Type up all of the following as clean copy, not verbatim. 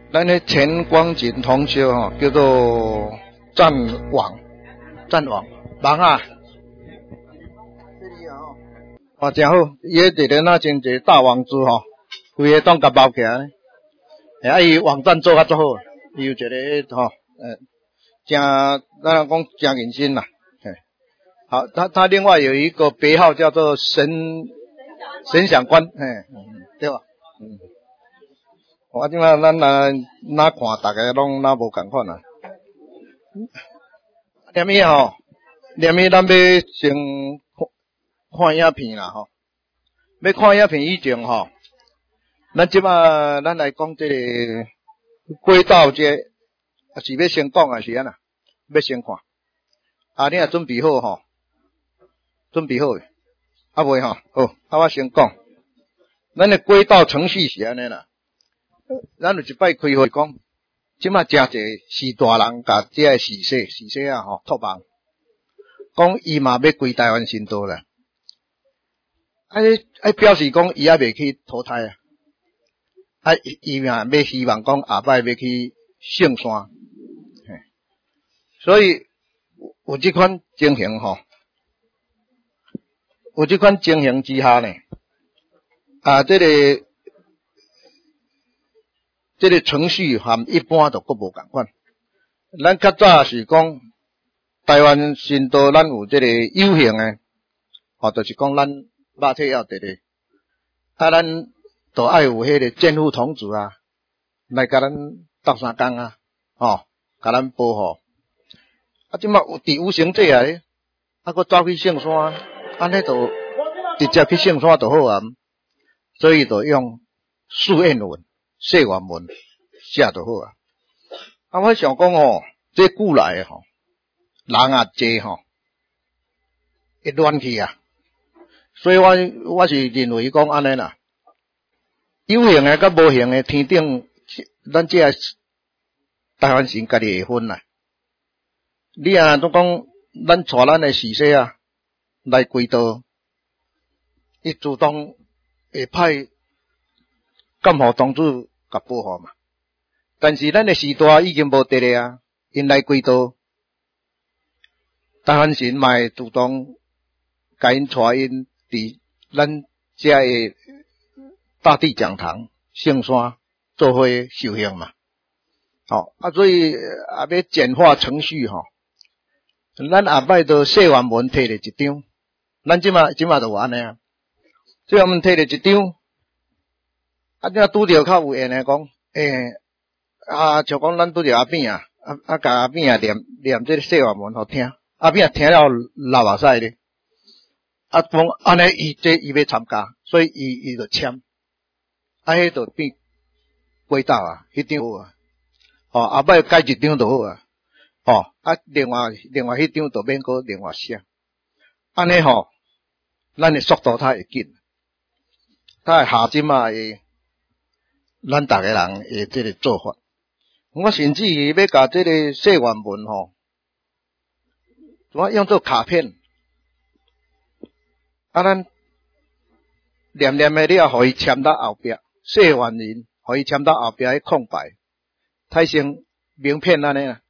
咱的前光景同学吼，叫做战网，网啊，这里啊吼，真好，伊迄一个那真一个大网子吼，规个当甲包起来，伊网站做甲足好，伊有一个吼，真咱讲真认真啦，好，他另外有一个别号叫做神想官，对吧？我即摆咱哪看大家拢哪无共款啊？念伊吼，咱要先看影片啦吼。要看影片以前吼，咱即摆咱来讲这个轨道这是要先讲还是安那？要先看。你若准备好吼，准备好诶，未吼，好，我先讲。咱的轨道程序是安尼啦。咱有一摆开会讲，即摆诚侪是大人甲这个是细啊吼托梦，讲伊嘛要归台湾新都啦。表示讲伊还未去投胎啊。伊嘛要希望讲下摆要去圣山。所以有这款情形吼，有这款情形之下呢，这个程序和一般都各无共款。咱较早是讲台湾新都，咱有这个有形的，就是讲咱肉体要伫咧，咱都爱有迄个监护童子啊，来甲咱斗相共啊，甲咱保护。即马有伫有形这啊咧，佫走去圣山，安尼就直接去圣山就好啊。所以就用素燕文。说原文写就好啊。我想讲吼，这久来吼，人啊济吼，会乱去啊。所以我是认为讲安尼啦，有形的甲无形的天顶，咱这台湾神家己会分啦。你啊都讲，咱带咱的士师啊来归道，伊主动会派监护童子甲保护嘛，但是咱的时代已经无得咧啊，因来归道，台湾神嘛会主动甲因带因伫咱遮的大地讲堂圣山做伙修行嘛，所以要简化程序吼，咱下摆都说原文摕咧一张，咱即马就有安尼啊，说原文摕咧一张。你拄着较有缘的讲，像讲咱拄着阿扁啊，甲阿扁啊念这个说原文互听，阿扁啊听了流目屎咧，讲安尼伊要参加，所以伊就签，迄就变轨道啊，迄张好啊，后摆改一张就好啊，另外迄张就免搁另外写，安尼咱的速度较会紧，较会下即马的。咱逐个人的这个做法，我甚至于要甲这个说原文我用做卡片，咱念的了，互伊签到后壁，说原文，互伊签到后壁迄空白，太成名片安尼啦。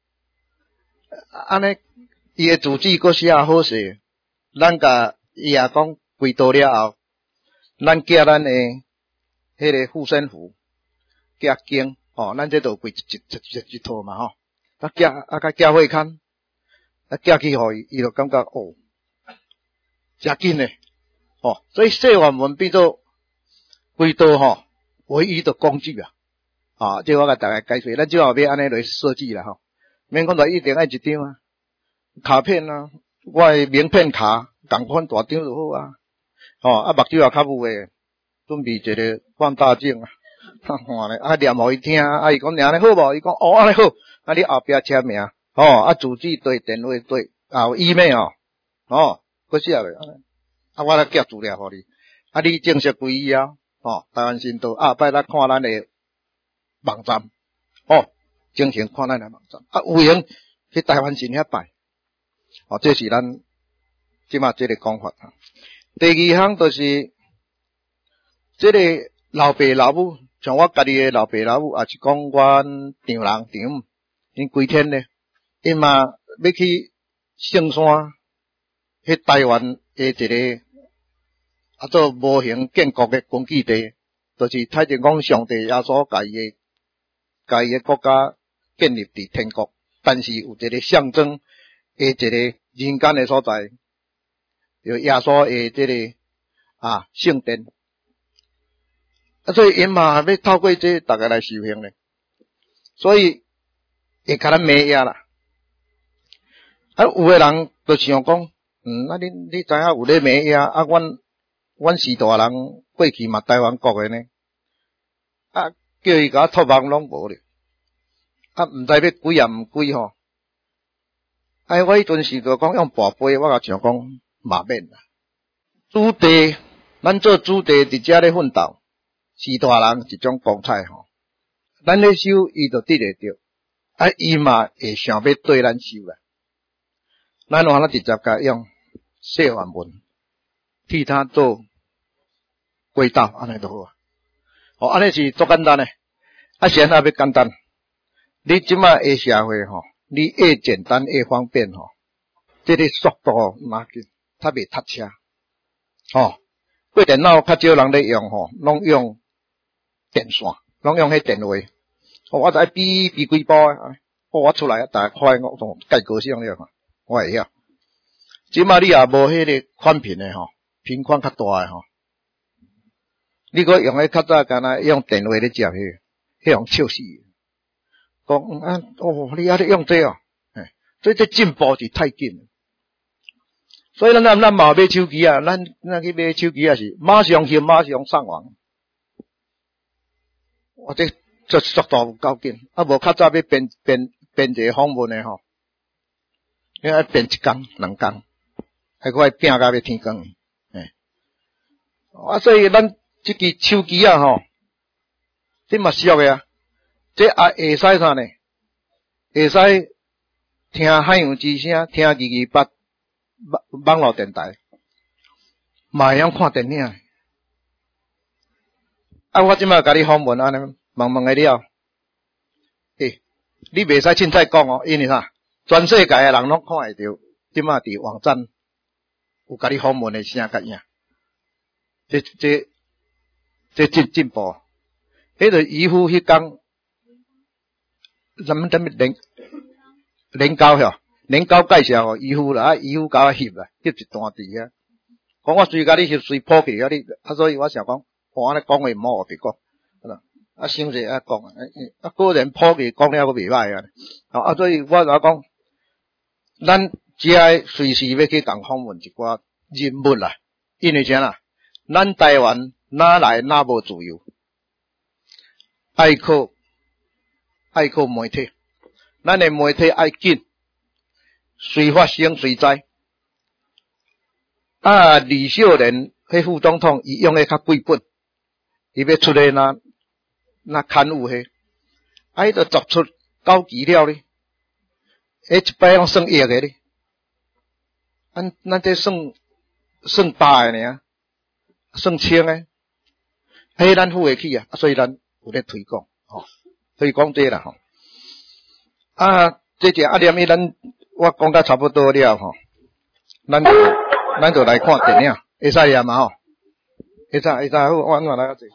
安尼伊的主旨阁写好势，咱甲伊也讲归道了后，咱寄咱的。迄个护身符，加经，咱这都归一套嘛吼。甲寄会刊，寄去互伊就感觉真紧嘞，所以说原文变做归道唯一的工具啊，这我甲大家解释，咱最后要安尼来设计啦免讲一定爱一张啊，卡片啊，我的名片卡同款大张就好啊，目睭也较有诶。准备一个放大镜看咧，念互伊听，伊讲安尼好无？伊讲安尼好，你后壁签名，主旨对，电话对，有 email 搁写咧，我来寄资料互你，你正式归以后，台湾新都摆咱看咱的网站，正常看咱的网站，有闲去台湾神遐拜，这是咱即马这个讲法。第二项就是。这个老爸老母像我家己诶老爸老母，也是讲阮丈人丈，因规天咧，因嘛要去圣山，迄台湾诶一个做无形建国诶根据地，就是太前讲上帝耶稣家伊诶国家建立伫天国，但是有一个象征诶一个人间诶所在，就耶稣诶这个圣殿。所以因嘛要透过这大家来修行咧，所以会甲咱骂呀啦。有诶人就想讲，你知影有咧骂呀？阮是大人过去嘛台湾国诶呢，叫伊甲托梦拢无咧，毋知要归也毋归吼。我迄阵时就讲用跋杯，我甲想讲嘛免啦。主地，咱做主地伫遮咧奋斗。是大人一种光彩吼，咱咧修伊就得会着，伊嘛会想要对咱修啦。咱有法直接甲用小梵文替他做轨道，安尼就好啊。安尼是足简单诶，现在要简单。你即摆诶社会吼，你越简单越方便吼，这个速度嘛紧，较袂塞车吼。过电脑较少人咧用吼，拢用电线，拢用迄电话。我知比几包我出来大家看我从介高兴了看，我会晓。即马你也无迄个宽频诶吼，频宽较大诶吼。你搁用迄较早干那用电话咧接迄种笑死。讲你咧用这所以这进步是太紧。所以咱嘛买手机啊，咱去买手机也是马上翕马上上网。我这速度有够紧，无较早要编一个访问诶吼，你爱编1工2工，还快拼甲要天光。所以咱这支手机啊吼，这嘛俗诶啊，这也会使啥呢？会使听海洋之声，听228网络电台，嘛会晓看电影。我即摆甲你访问安尼问个了，你袂使凊彩讲哦，因为啥？全世界诶人拢看会到，即摆伫网站有甲你访问诶声甲影，这进步。迄个渔夫迄工，什么年糕吼，年糕介绍哦，渔夫啦，渔夫甲我翕一段伫遐，讲我随甲你翕随谱去啊你，所以我想讲，安尼讲话毋好别讲。想者讲，个人谱去讲了个袂歹啊。所以我讲，咱只爱随时要去共访问一寡人物啦，因为啥啦？咱台湾哪来哪无自由？爱靠媒体，咱的媒体爱紧，随发生随知。李秀莲迄副总统，伊用的较贵本，伊要出来那刊物迄，伊就作出9期了哩，一摆拢算亿个哩，咱这算百个尔，算千个，迄咱付得起啊，所以咱有咧推广吼，推广这啦吼。这只念伊咱我讲到差不多了吼，咱就来看电影，会使念嘛吼，会使好，我来啊坐。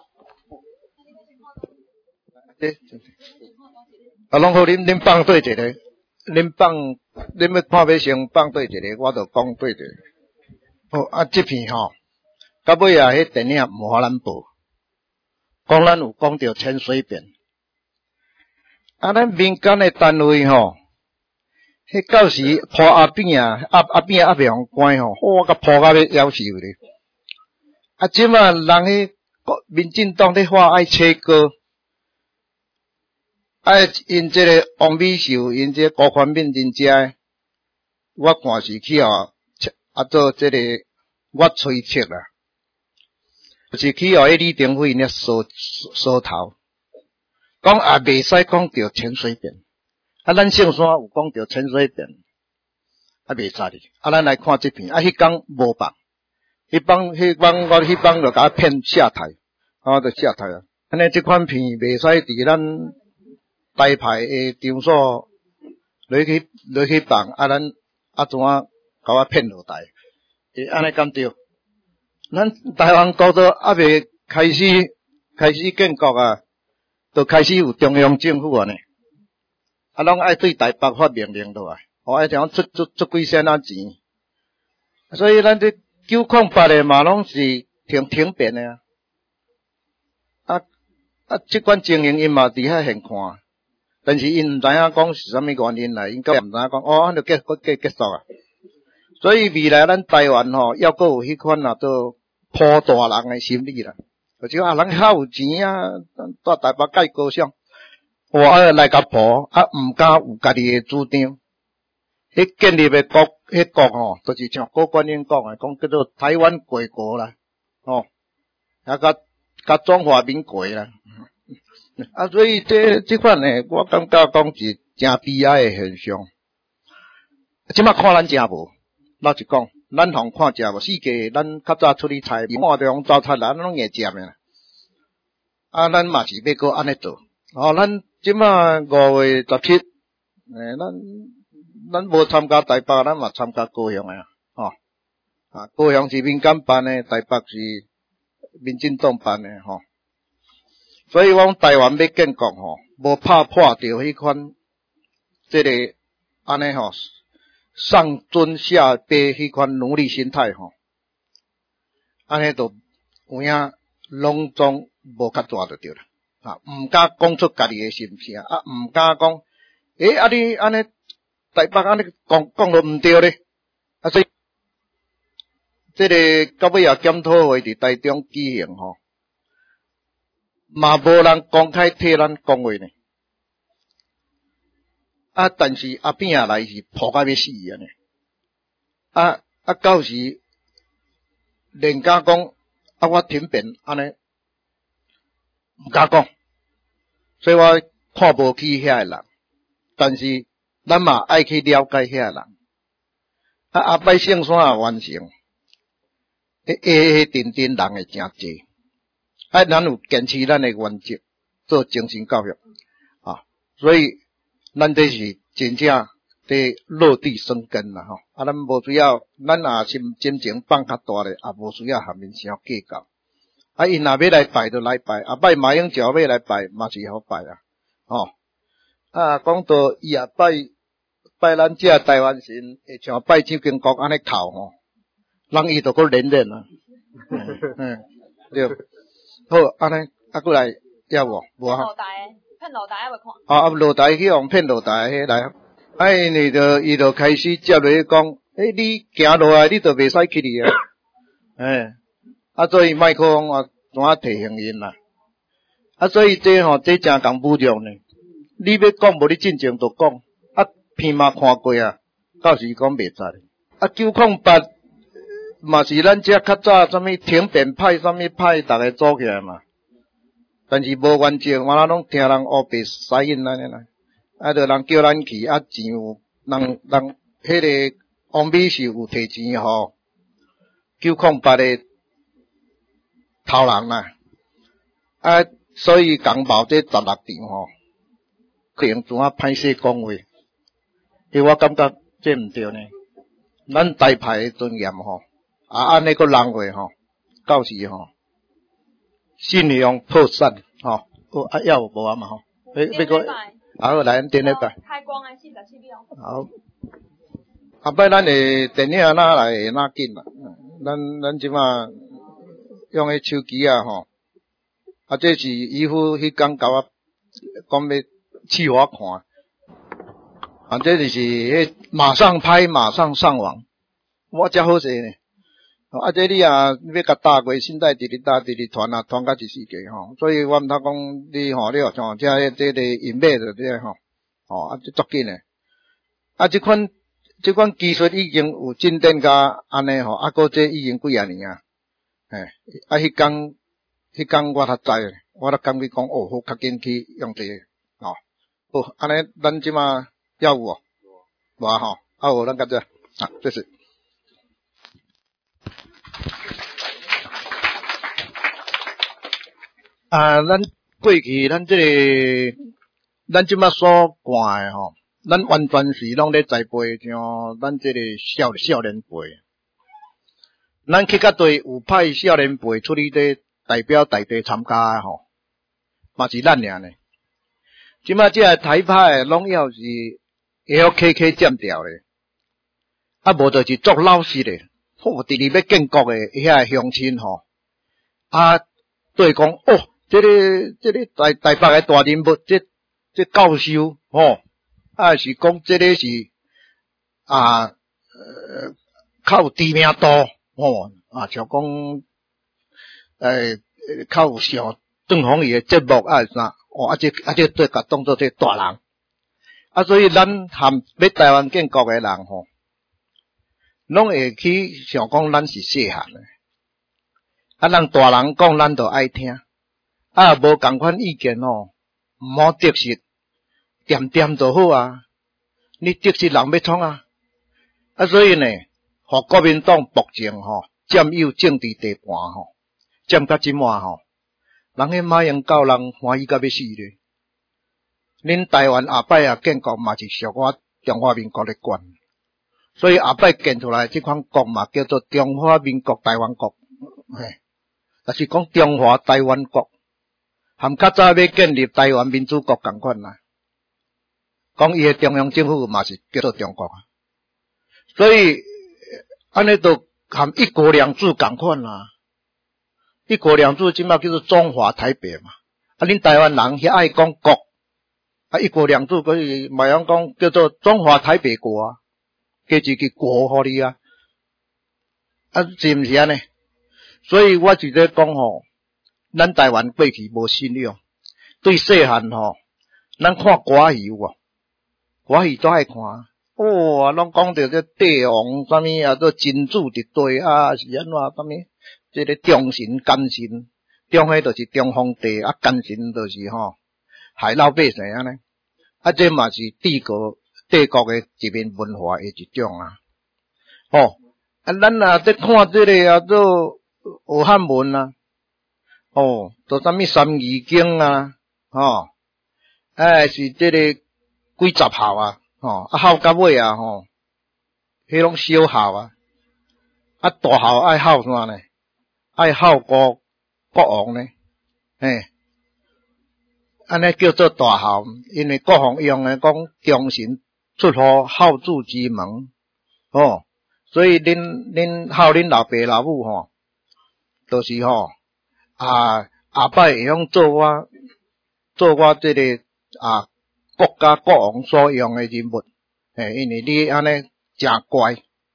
拢好恁放对一个，恁要看要先放对一个，我就讲对一个。好这片吼，到尾迄电影无法咱报，讲咱有讲到潜水艇。咱民间的单位吼，迄到时破阿扁阿袂互关吼，我甲破到要夭寿咧。即马人迄民进党咧话爱切割。因这个王美秀，因这高宽敏真正，我看是去做这个我推测啦，就是去迄李登辉咧梳头，讲也袂使讲到潜水艇，咱圣山有讲到潜水艇，袂使哩。咱来看这片，迄天无放，迄帮我就甲骗下台，就下台啊。 安尼即款片袂使伫咱台派诶场所落去放，咱怎甲我骗落台？安尼敢对？咱台湾国都未开始建国啊，就开始有中央政府啊呢，拢爱对台北发命令落来，爱怎出几仙仔钱，所以咱这908诶嘛拢是停变诶即款情形因嘛伫遐现看，但是因毋知影讲是啥物原因啦，因个毋知影讲安就结束啊。所以未来咱台湾要阁有迄款做抱大人诶心理啦，就讲人较有钱啊，到台北介高尚，来甲抱毋敢有家己诶主张。迄建立诶国就是像郭冠英讲诶，讲叫做台湾归国啦，甲中华民国啦。所以这款呢，我感觉讲是真悲哀诶现象。即摆看咱真无，老实讲，咱通看真无。世界咱较早出去采，看着讲糟蹋咱拢会食诶。咱嘛是要搁安尼做。咱即摆5月17，咱无参加台北，咱嘛参加高雄诶高雄是民间办诶，台北是民进党办诶所以我讲台湾要建国无怕破着迄款安尼上尊下卑迄款奴隶心态安尼就有影拢总无较大就对啦毋敢讲出家己诶心声毋敢讲你安尼台北安尼讲都毋对咧所以到尾也检讨会伫台中举行嘛无人公开替咱讲话呢，但是后边来是抱甲要死安尼，到时连甲讲我停变安尼，毋敢讲，所以我看无起遐诶人，但是咱嘛爱去了解遐诶人，百姓怎啊完成？定人会诚济。咱有坚持咱的原则，做精神教育所以咱这是真正在落地生根啦咱无需要，咱也心情放较大咧，也无需要和面相计较。因若要来拜就来拜，拜马英九要来拜嘛是好拜讲到伊也拜咱这台湾神，会像拜蒋经国安尼哭人伊就搁连连对。好，安尼过来要无？无骗落台要看。 落台去用骗落台迄来，伊就开始接落去讲，你行落来，你就袂使去哩所以莫讲怎啊提醒因啦。所以这真共侮辱呢。你要讲无，你进前就讲，片嘛看过到时讲袂使。908。嘛是咱这较早什么停变派什么派，大家组起来嘛。但是无原则，我拢听人黑白使因安尼啦。就人叫咱去，钱有人迄个王美秀有摕钱908的头人啦。所以共报这16场可能怎啊歹势讲话，因为我感觉这毋对呢。咱台派的尊严安尼个人话到时信用破产要有无嘛要个好来电礼拜开光的47秒好后摆咱的电影哪来哪紧啦咱即马用迄手机这是姨父迄天甲我讲要试我看这就是迄马上拍马上上网我真好势呢这你要甲搭过现在直传到一世界所以我毋通讲你你学像这个引买的这这足紧诶这款技术已经有进展甲安尼搁这已经几啊年迄天我较知我感觉讲好较紧去用这个好安尼咱即马要有无有咱甲这这是咱过去咱咱即马所看诶吼，咱完全是拢咧栽培像咱这个少年辈。咱去甲对有派少年辈出去咧代表大地参加诶吼，嘛是咱尔呢。即马这台派拢要是 LKK 占掉咧，啊无就是做老实咧。第二要建国诶遐乡亲吼，啊对讲哦，这个台北诶大人物，这教授吼，啊是讲这个是较有知名度吼，像讲较有上郑鸿仪诶节目啊啥，哦这对甲当做这大人，所以咱含要台湾建国诶人吼。拢会去想讲咱是细汉诶，人大人讲咱就爱听，无共款意见吼，毋好得失，点就好啊。你得失人要创啊，所以呢，互国民党目前吼占有政治地盘吼，占甲即满吼，人迄马英九人欢喜甲要死咧。恁台湾后摆建国嘛是属我中华民国咧管。所以后摆建出来这款国嘛，叫做中华民国台湾国，就是讲中华台湾国，含较早要建立台湾民主国同款啦。讲伊诶中央政府嘛是叫做中国，所以安尼都含一国两制同款啦。一国两制即马叫做中华台北嘛，恁台湾人遐爱讲国，一国两制可以马上讲叫做中华台北国啊。加一个国互你啊，是毋是安尼？所以我就在讲吼，咱台湾过去无信仰，对细汉吼，咱看歌戏有无？歌戏都爱看，拢讲着这帝王啥物做君主伫对是安怎啥物？这个忠臣奸臣，忠迄就是中皇帝，奸臣就是吼害老百姓安尼，这嘛是帝国诶一面文化诶一种啊，咱在看这个做学汉文啊，做啥物三字经啊，是这个几十号啊，号到尾啊，迄拢小号啊，大号爱号啥呢？爱号国王呢，安尼叫做大号，因为国王用诶讲忠臣。出乎好主之门，所以恁孝恁老爸老母就是后摆会用做我这个国家国王所用的人物，因为你安尼真乖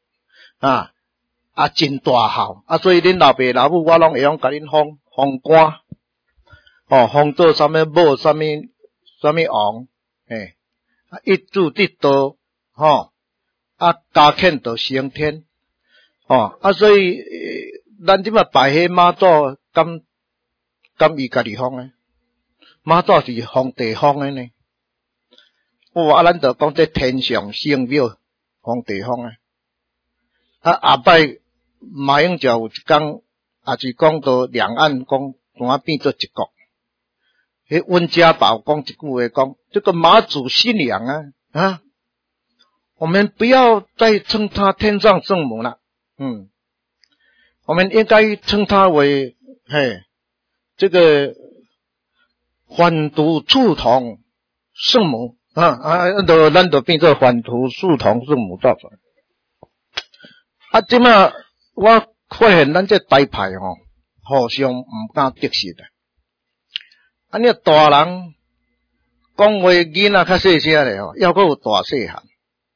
真大孝，所以恁老爸老母我拢会用甲恁封官，封做啥物某啥物王，一柱得道，加欠就升天，所以咱即马拜迄妈祖，敢伊家己封诶，妈祖是皇帝封诶呢。咱就讲这天上圣庙，皇帝封诶。后摆马英九有一天，也是讲到两岸讲怎啊变做一国。迄温家宝讲一句话讲，这个马祖信仰我们不要再称他天上圣母了，我们应该称他为这个反毒促同圣母咱就变做反毒促同圣母造出来。即马我发现咱这台派互相毋敢得失的。你大人讲话囡仔较细声咧要阁有大细汉，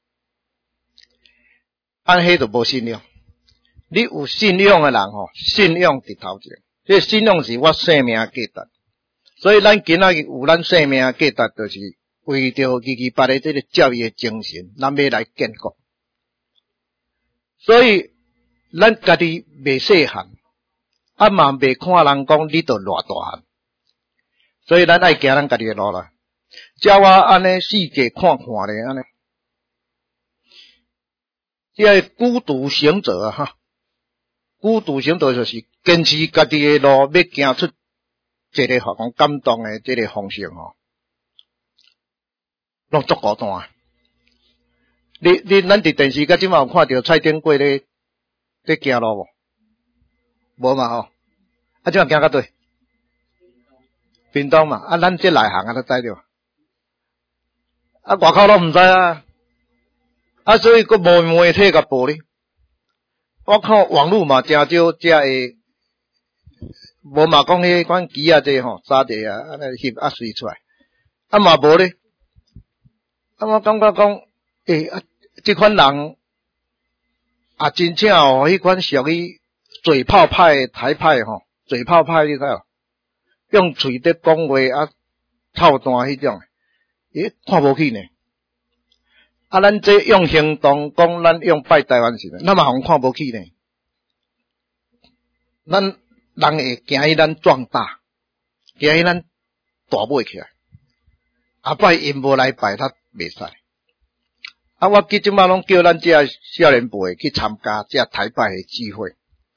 迄就无信仰。你有信仰的人信仰伫头前，这信仰是我生命价值。所以咱今仔日有咱生命价值，就是为着228的这个教育精神，咱要来建国。所以咱家己未细汉，嘛未看人讲你就偌大汉。所以咱爱行咱家己的路啦，照我安尼世界看咧安尼，这孤独行者孤独行者就是坚持家己的路，要行出一个互我感动的这个方式吼，拢足孤单。咱伫电视甲即马有看到蔡丁贵咧行路无？无嘛吼，啊即马行到对，屏东嘛，啊咱这内行啊都知着，啊外口拢毋知啊，啊所以佫无媒体甲报咧。我看网络嘛，诚少遮会，无嘛讲迄款机啊这吼，沙地啊，安尼翕啊随出来，啊嘛无咧，啊我感觉讲，这款人啊，真正哦，迄款属于嘴炮派台派吼，嘴炮派你知道，用嘴在讲话啊，操蛋迄种，看无起呢。啊，咱这用行动讲，咱用拜台湾神，咱嘛互看无起呢。咱人会惊伊咱壮大，惊伊咱大尾起来。啊，拜因无来拜，他袂使。啊，我即马拢叫咱这少年辈去参加这台拜的聚会，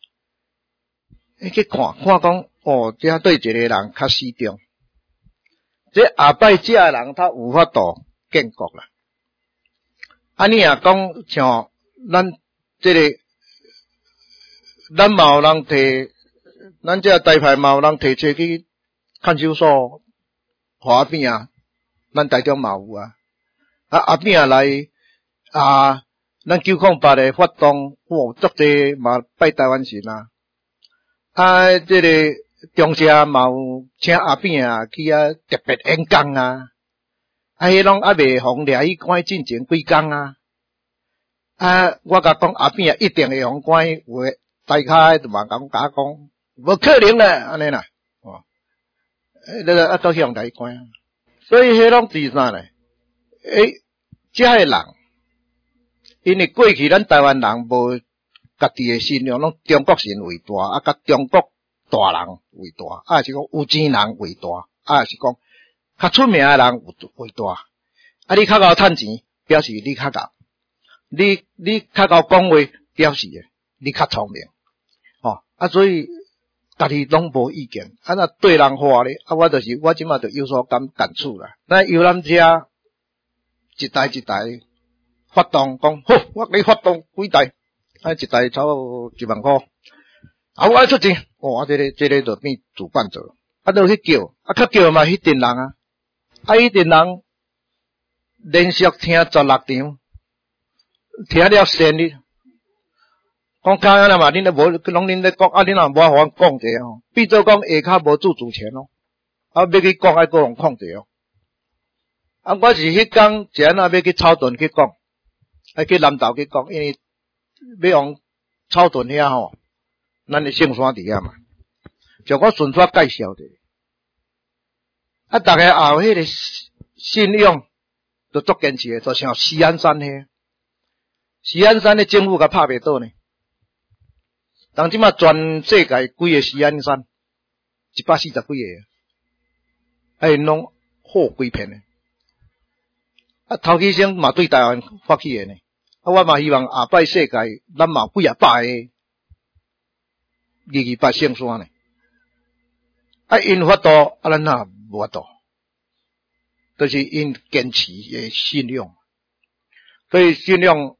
去看讲，哦，这对一个人较适中。这下摆这人他有法度建国啦。啊，你若讲像咱这个，咱嘛有人摕，咱这台派嘛有人摕车去看守所，互阿扁啊，咱台中嘛有啊。啊，阿扁来啊，咱908的活动，哇，足济嘛拜台湾神啊。啊，这个中社嘛有请阿扁啊去啊特别演讲啊。啊，迄拢还未互掠去关进前几工啊！啊，我甲讲阿扁啊，一定会互关有诶，大咖就嘛甲讲，无可能啦，安尼啦，哦，那个都向来关啊，所以迄拢是啥咧？遮个人，因为过去咱台湾人无家己诶信仰，拢中国神为大，啊，甲中国大人为大，啊是讲有钱人为大，啊是讲。较出名诶人为大，啊！你较够趁钱，表示你较够；你较够讲话，表示你较聪明，哦啊！所以家己拢无意见，啊那对人话咧，啊我即马就有所感触啦。咱由咱遮一代发动讲，好，我给你发动几代，啊一代差不多1万块，啊我爱出钱，啊这个就变主办者，啊都去叫，啊较叫嘛迄阵人啊。啊！迄阵人连续听16场，听了神哩。讲假安尼嘛，恁都无，拢恁咧讲，啊，恁若无互阮讲者吼，变做讲下骹无自主权咯。啊，要去讲，爱个人控制哦。啊，我是迄工是安那要去草屯去讲，爱去南投去讲，因为要用草屯遐吼，咱的圣山伫遐嘛，就我顺续介绍的。啊，大家也有迄个信仰，就足坚持的，就像西安山遐，西安山的政府甲拍袂倒呢。当即马全世界几个西安山，140几个，啊，因拢好几片的。啊，头起先嘛对台湾发起的呢，啊，我嘛希望下摆世界咱嘛几啊百个228圣山呢。啊，因法度啊，咱哪无法度，就是因坚持诶信仰，所以信仰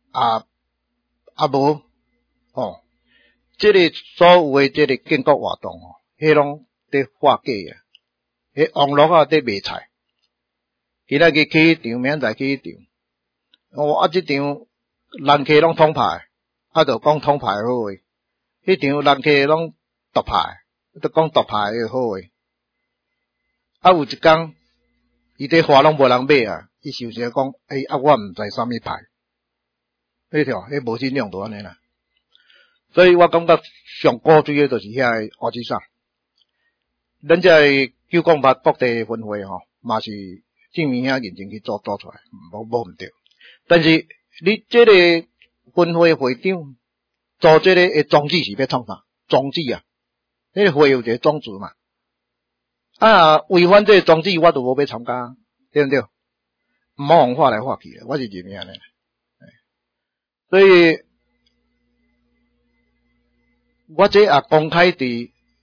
无哦，这个所有诶这个建国活动哦，迄拢在化假啊，迄网络啊在卖菜，今仔日去迄场，明仔载去迄场，哦啊，这场人客拢统派，啊，就讲统派好诶，迄场人客拢独派。都讲独派诶好诶，啊有一工，伊这花拢无人买啊，伊想讲，啊我毋知啥物派，迄条迄无信用就安尼啦。所以我感觉上古锥诶就是遐个乌鸡山，咱这908国地分会吼，嘛是正面遐认真去做出来，无毋对。但是你这个分会会长做这个诶宗旨是要创啥？宗旨啊！迄个会有一个宗旨嘛，啊，违反这个宗旨，我就无要参加，对不对？唔好用话来话去的，我是认为安尼。所以，我这也公开伫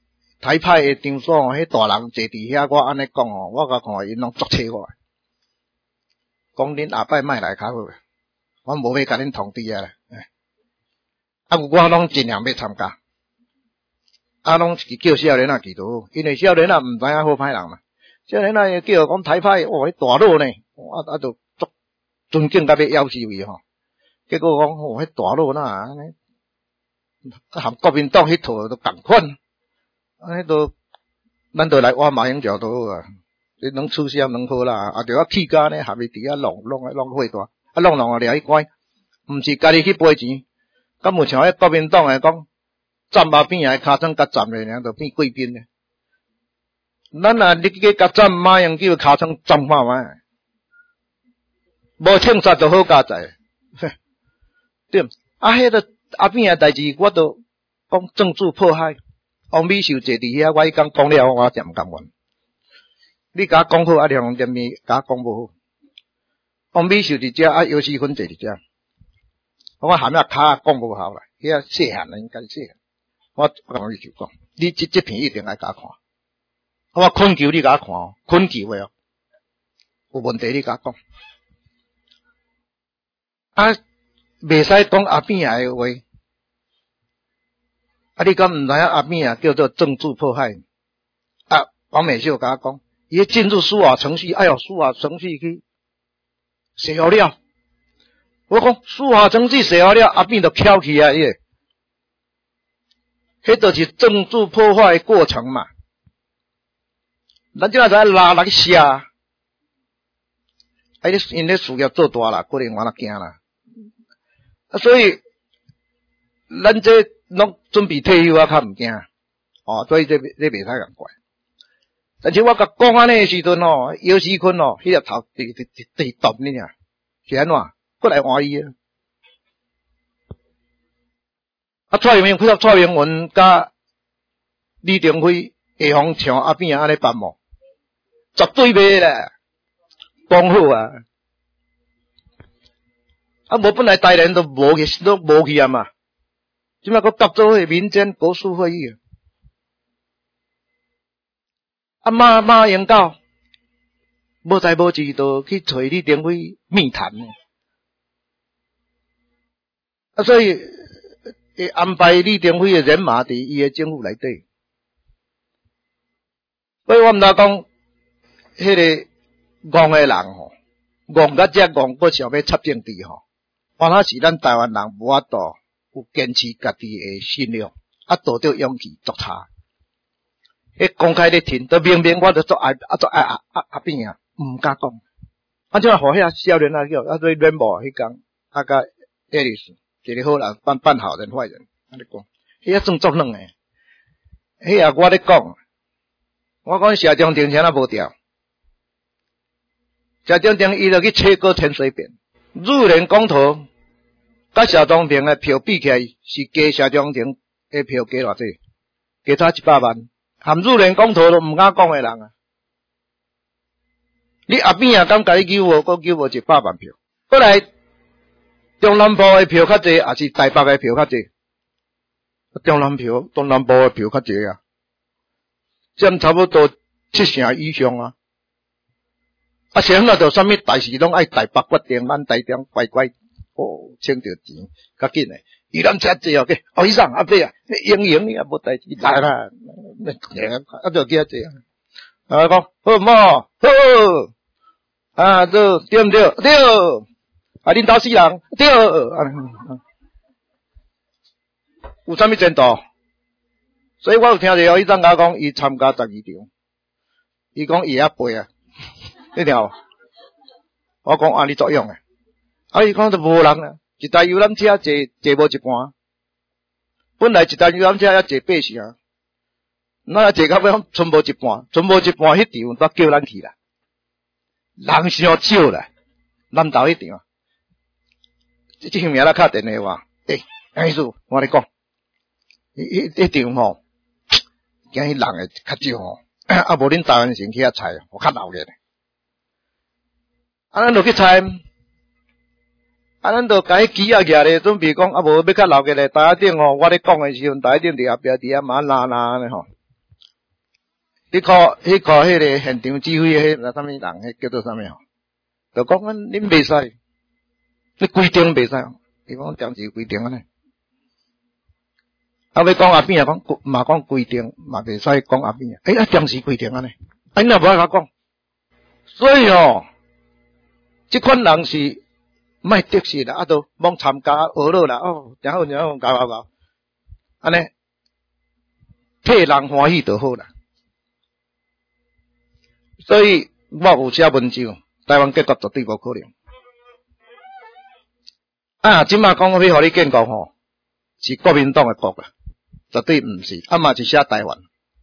台派诶场所哦，迄大人坐伫遐，我安尼讲哦，我甲看因拢作切我，讲恁下摆莫来较好，我无要甲恁通知啊。我拢尽量要参加，拢是叫少年仔去就好，因为少年仔毋知影好歹人嘛。少年仔叫讲台派，哇，迄大佬呢，就足尊敬甲要夭寿伊吼。结果讲，迄大佬哪安尼，含国民党迄套都共款，安尼都，咱都来挖马英九都好啊，你能出声能好啦，就要气甲呢，下面伫遐弄火大，弄掠伊乖，毋是家己去赔钱。敢有像迄国民党诶讲，站马边诶尻川甲站咧，尔就变贵宾咧。咱啊，你去甲站马英九尻川站看卖，无庆杀就好加载，对。迄个阿边诶代志，我都讲政治迫害。王美秀坐伫遐，我迄讲讲了，我真毋甘愿。你甲我讲好，梁鸿坚甲我讲无好。王美秀伫遮，尤锡坤坐伫遮。我含遐骹讲无效啦，遐细汉应该细汉。我讲你就讲，你这片一定爱甲我看。我困球你甲我看哦，困球诶哦，有问题你甲我讲。袂使讲阿扁诶话。你敢毋知影阿扁叫做政治迫害？王美秀甲我讲，伊进入司法程序，司法程序去写好了。我讲司法程序写好了，阿扁就翘起啊！迄就是政治破坏的过程嘛。咱即下才拉来写，因咧事业做大啦，可能我啦惊啦。所以咱这拢准备退休啊，较毋惊。所以这袂使咁怪。但是我甲讲安尼的时阵哦，尤锡坤哦，迄个头地动呢呀，是安怎？过来换伊啊！蔡英文甲李登辉会方像阿扁安尼办无？绝对袂啦，讲好啊！无本来台联都无去啊嘛，即摆佫搭做迄民间国术会议啊！马英九无才无志，就去找李登辉密谈呢。所以会安排李登辉的人马伫伊的政府内底。所以我毋知讲，迄个戆的人吼，戆甲遮戆，佫想要插政治吼，反正是咱台湾人无法度有坚持家己的信仰，拄着勇气作差。迄公开咧听，都明明我都做爱阿扁啊，毋敢讲。即下互遐少年叫对软某迄工，甲爱丽丝。一个好人扮好人坏人，安尼讲，迄算作软诶。迄我咧讲，我讲谢长廷先无调，谢长廷伊就去切割陈水扁，入联公投，甲谢长廷诶票比起来是加谢长廷诶票加偌济？加差100万，含入联公投都毋敢讲诶人啊！你阿扁啊，敢甲伊救无？佫救无100万票，过来。中南部的票较济，还是台北的票较济？中南部的票较济啊，占差不多7成以上啊。谁那就啥物代志拢爱台北决定，咱台中乖乖清着钱，较紧诶。伊咱车济哦，医生阿伯啊，英你也无代志来啦，就叫济啊。讲好嘛，好，对毋对？对。恁兜死人对，有啥物前途？所以我有听着伊昨甲讲，伊参加12场，伊讲伊也背啊，你听无？我讲安尼作用诶，伊讲都无人啊，一台游览车坐无一半，本来一台游览车要坐8成，那坐到尾剩无一半，迄场都叫咱去啦，人伤少啦，南投迄场。这名仔敲电话，杨医师，我咧讲，迄场吼，惊迄人会较少吼，无恁台湾省去遐采，我较闹热。咱就去采，咱就甲迄机举咧，准备讲无要较闹热咧，台顶吼，我咧讲诶时阵，台顶伫后壁伫遐马拉安尼吼， 迄个现场指挥迄啥物人，迄叫做啥物吼？就讲恁袂使，你规定袂使，伊讲当时规定安尼。要讲阿扁也讲嘛讲规定，嘛袂使讲阿扁。当时规定安尼，你若无爱甲讲，所以即款人是莫得势啦，都罔参加学了啦，然后搞，安尼替人欢喜就好啦。所以我有写文章，台湾结局绝对无可能。即马讲要互你建国是国民党的国啦，绝对毋是，嘛是写台湾，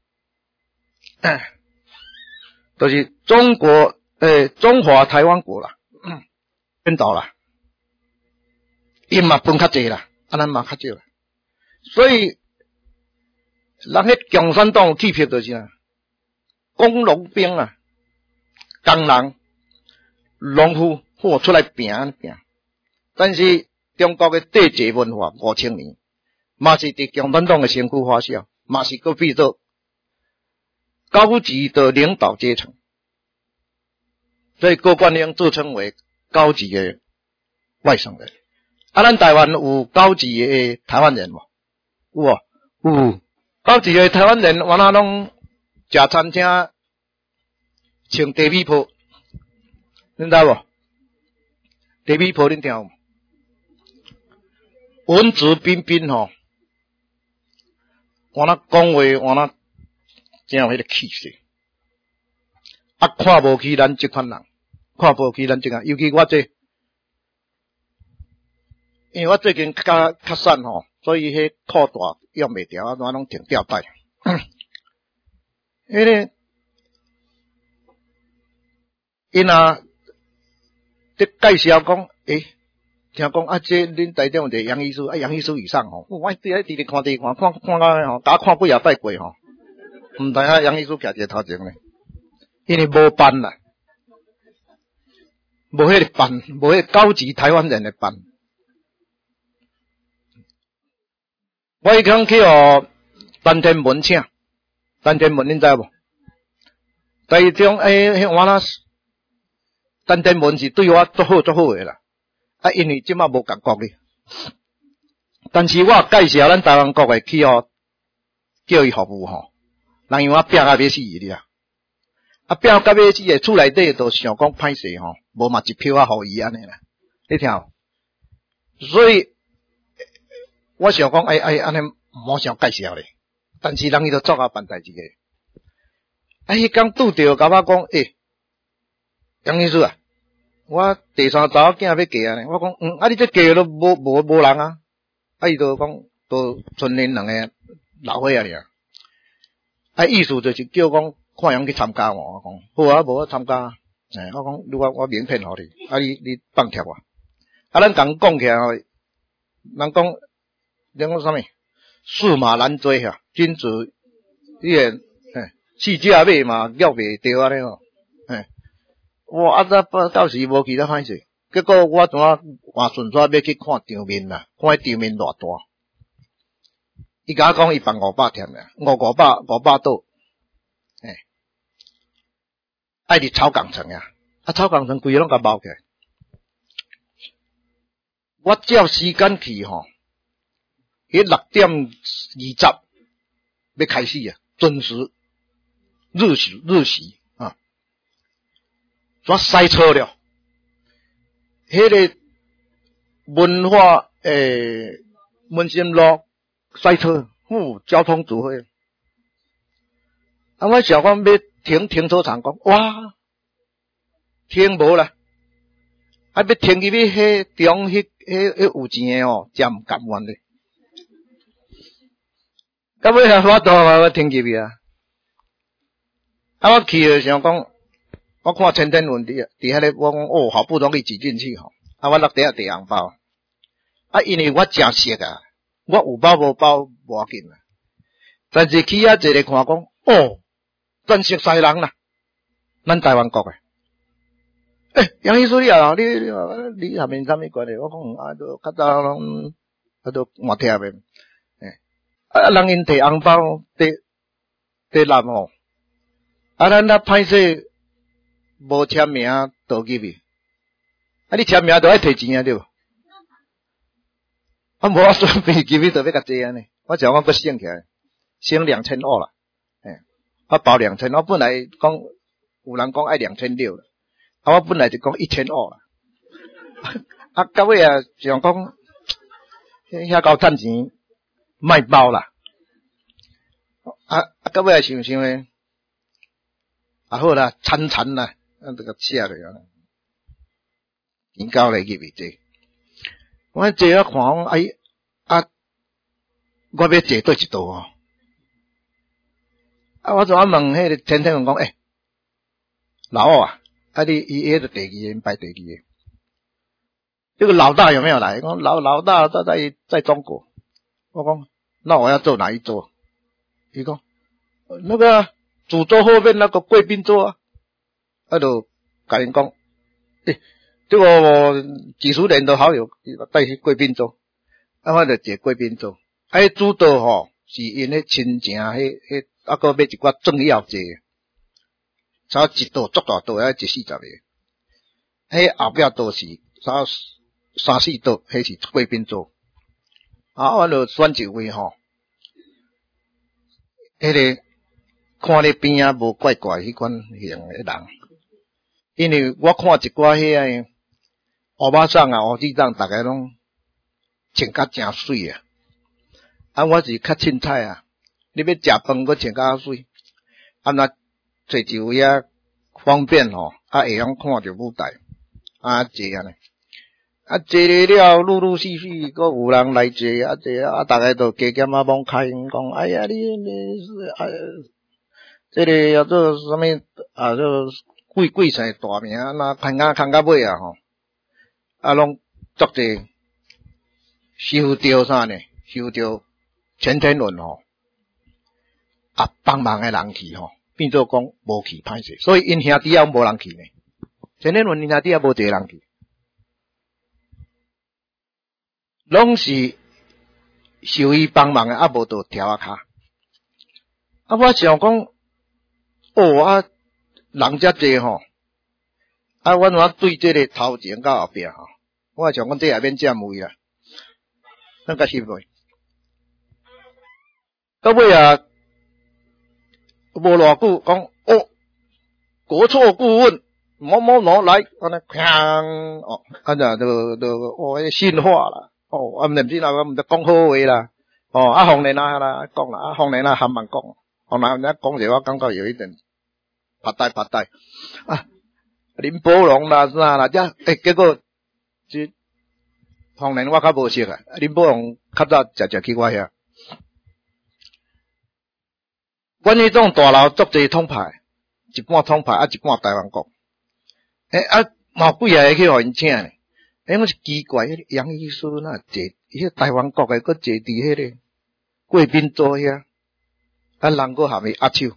就是中华台湾国啦，领导啦，因嘛分较济啦，咱嘛较少啦，所以人迄共产党欺骗就是啊，工农兵啊。工人、农夫出来拼，但是中国的帝制文化5000年，嘛是伫共产党的身躯发酵，嘛是个变做高级的领导阶层，所以郭冠英自称为高级的外省人。咱台湾有高级的台湾人无？有高级的台湾人，原来拢食餐厅。穿地米袍，恁知无？地米袍恁听有？文质彬彬原来讲话原来真有迄个气势，看无起咱即款人，看无起咱即个，尤其我这，因为我最近较瘦所以迄裤带用袂掉，我拢停吊带。迄个。因在介绍讲，听讲这恁台中有一个杨医师，杨医师以上我直看到甲看几啊摆过毋知杨医师徛伫头前咧，因为无班啦，无迄个班，无迄个高级台湾人的班。我迄天去陈天文请，陈天文恁知无？台中原来。陈天文是对我足好诶啦，因为即马无共国哩，但是我介绍咱台湾国诶去叫伊服务人因我拼甲要死哩啊，拼甲要死诶，厝内底都想讲歹势无嘛一票互伊安尼啦，你听所以我想讲安尼毋好想介绍咧，但是人伊都做啊办代志诶，迄天拄着甲我讲杨医师啊，我第三查某囝要嫁呢，我讲你这嫁都无人啊，伊就讲都剩恁两个老伙仔尔，意思就是叫讲看样去参加我讲好无我参加，我讲如果我名片互你，你放贴我，咱共讲起来人讲啥物？驷马难追君子四只马嘛咬袂着安尼我到时无其他歹势，结果我怎啊换顺续要去看场面啦，看迄场面偌大。伊甲我讲伊放500添啦，500多，伫草港城草港城规个拢甲包起来。我照时间去迄6:20要开始准时日时。怎塞车了？迄个文化文心路塞车，交通指挥。我想讲要停车场，讲哇，停无啦，要停去迄中迄有钱诶真毋甘愿咧。到尾我都我停入去我去想讲。我看陈天文伫遐咧，我讲好不容易挤进去我落地递红包，因为我真熟我有包无包无要紧但是去坐咧看讲真熟悉人啦，咱台湾国杨医师你下面啥物关系？我讲都较早拢都换贴诶，人因摕红包伫南咱那歹势无签名倒入去，你签名都爱摕钱对无？无我准备入去就要甲济安尼，我想我搁省起来，省2200啦，我包2000，我本来讲有人讲爱2600啦，我本来就讲1200啦，到尾想讲，遐够趁钱，卖包啦，到尾想诶。好啦，惨啦，这个写落啊，钱交来入去坐。我坐啊看讲，我要坐对一道哦。我就问迄个天天讲，老二你迄个第二个排第二个。这个老大有没有来？讲老大在中国。我讲，那我要坐哪一桌？伊讲，那个。主桌后面那个贵宾桌就甲因讲，这个几十年的好友带去贵宾桌，我就坐贵宾桌。主桌是因迄亲情迄个要一寡重要节，差一桌足大桌140个，后壁桌是差3-4桌，迄是贵宾桌。我就选一位迄个。看咧边啊无怪怪迄款型诶人，因为我看一寡迄个乌巴桑乌智障，大家拢穿甲真水啊！我是较凊彩啊，你要食饭佫穿甲水，若坐一位方便会晓看着舞台，坐安尼。坐了陆陆续续，佫有人来坐坐大家都加减忙开讲，哎呀，你这个叫做什么就贵姓大名，那看到尾拢足济收着啥呢？收着全天轮帮忙的人去变做讲无去歹势，所以因兄弟无人去呢。全天轮因兄弟无一个人去，拢是受伊帮忙的，无就跳骹。我想讲。人遮济阮我对这个头前到后壁我想讲这也免占位啦，咱甲翕落。到尾无偌久讲国策顾问某某某来，安尼锵就信化啦，毋知啦，毋得讲好话啦，洪连啦讲啦，洪连还蛮讲，洪连讲者我感觉有一点。拍呆林波龙啦啥啦，结果这方面我较无熟林波龙较早食去我遐。阮迄种大楼足济统派，一半统派一半台湾国。毛几个去互因请呢？我是奇怪，迄杨医师那坐，迄台湾国的，佫坐伫迄个贵宾桌遐，人佫含伊握手。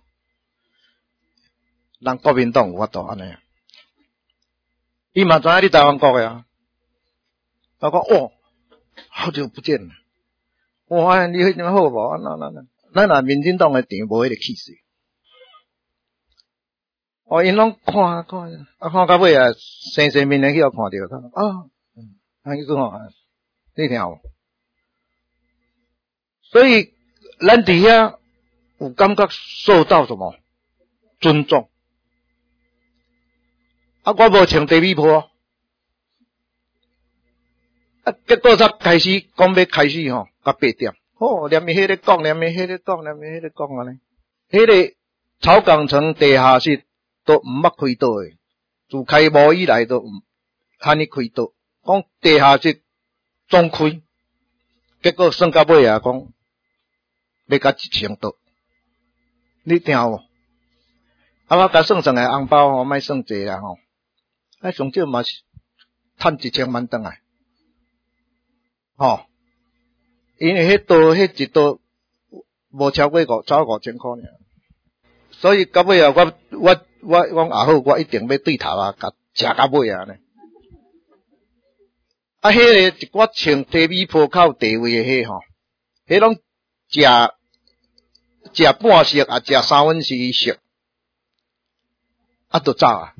人国民党有法度安尼，伊嘛知影你台湾国的我讲好久不见了，你迄点好无？咱若民进党的场无迄个气势，因拢看到尾生面的去互看着他，意思你听有？所以咱伫遐有感觉受到什么尊重。我无穿地米袍，结果才开始讲要开始到8点，连伊迄个讲安尼，迄个草港城地下室都毋捌开倒诶，自开幕以来都毋罕尼开倒，讲地下室总开，结果算到尾讲要甲1000倒，你听有无？我甲算诶红包莫算济啦上少嘛是趁1000万转来，因为迄一道无超过5000块尔，所以到尾我也好，我一定要对头甲食到尾呢。迄个一寡穿低米鋪靠地位诶迄拢食半熟食3分之1熟， 就走啊。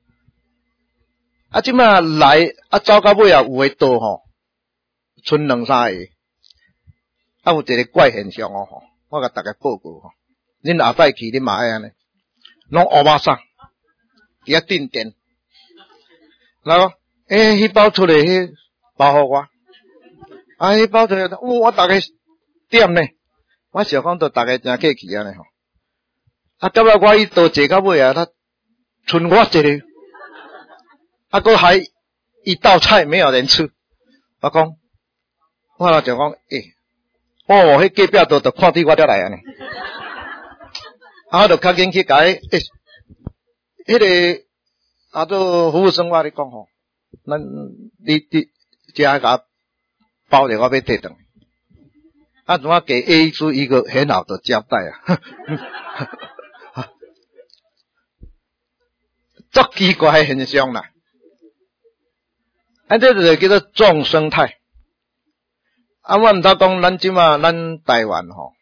即摆来走到尾有诶倒吼，剩2、3个。有一个怪现象吼，我甲大家报告吼，恁下摆去恁嘛爱安尼，拢乌马衫，伫遐顶电，然后迄包出来迄包互我，迄包出来，我大概点呢，我想讲都大概真客气安尼吼，到尾我伊倒坐到尾啊，他剩我一个，佫还一道菜没有人吃，我讲，我就讲迄隔壁都看对我才来安尼，我就较紧去甲迄个都服务生我咧讲吼，你只甲包着我要摕转，怎么给 A 出一个很好的交代啊？足奇怪的现象啦，这就叫做众生态。我毋知讲咱即马咱台湾吼，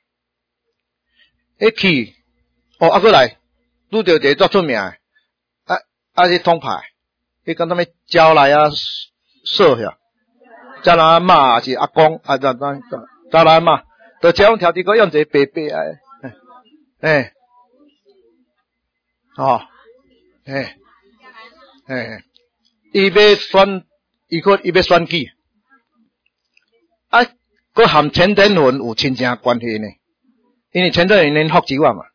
去佫来拄着一个足出名的，迄通牌，迄讲啥物招来说遐，招来阿嬷还是阿公招来阿嬷，就只用条条个用一个白白伊要选举。佫含陈天文有亲情关系呢，因为陈天文福州嘛，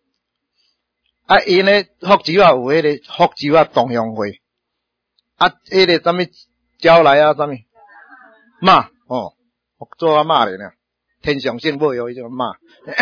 因咧福州有迄个福州同乡会，迄个啥物招来啥物妈做阿妈咧，天上圣母有迄种妈，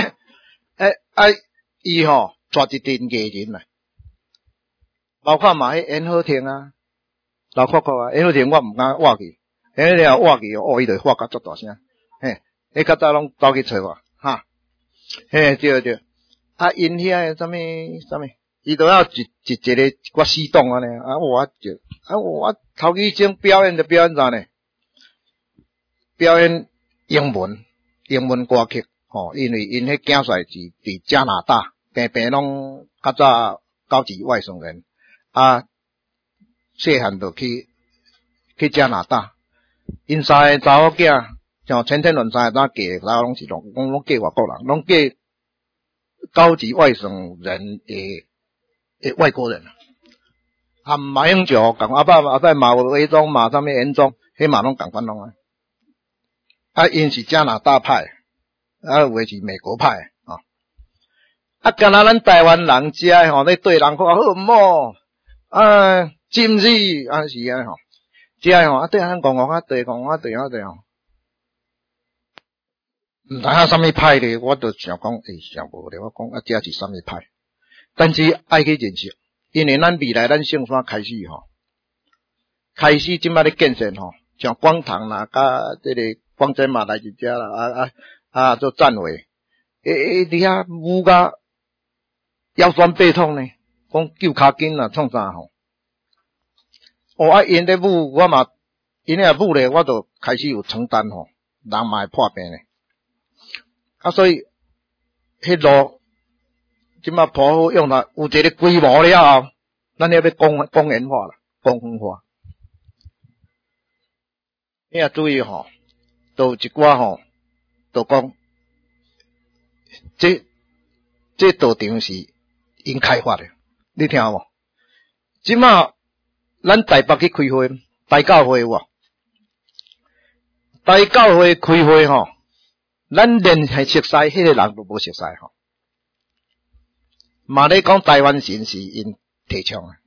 伊吼带一阵艺人来，包括嘛迄演好听啊，老阔阔啊，演好听我毋敢挖去，演好听挖去伊就发甲足大声。你较早拢走去找我，对，因遐啥物，伊都要一个我死党安尼，我头几种表演就表演啥呢？表演英文歌曲，因为因迄囝婿是伫加拿大，平拢较早高级外省人，细汉就去加拿大，因3个查某囝。像陈天伦3个嫁的，拢是拢嫁外国人，拢嫁高级外省人的外国人。马英九讲阿爸马维忠马上面严重，迄马拢共款拢因是加拿大派，有的是美国派敢若咱台湾人遮吼，咧对人讲好毋好？禁止是安吼，遮吼对咱讲对吼。毋知影啥物派咧，我就想讲，想无咧。我讲这是啥物派？但是爱去认识，因为咱未来咱圣山开始即摆咧建设吼，像广场啦，甲这个光真嘛来一遮啦，做站位，伫遐舞甲腰酸背痛呢，讲救骹筋啦，创啥吼？因咧舞，我嘛因咧舞咧，我就开始有承担吼，人嘛会破病咧。所以迄路即摆铺好用啦，有一个规模了后，咱要公园化啦，公园化。你也注意吼，都一寡吼，都讲这道场是因开发的，你听无？即摆咱台北去开会，大教会有无？大教会开会吼。咱连系熟悉，迄个人都无熟悉吼。嘛咧讲台湾神是因提倡啊。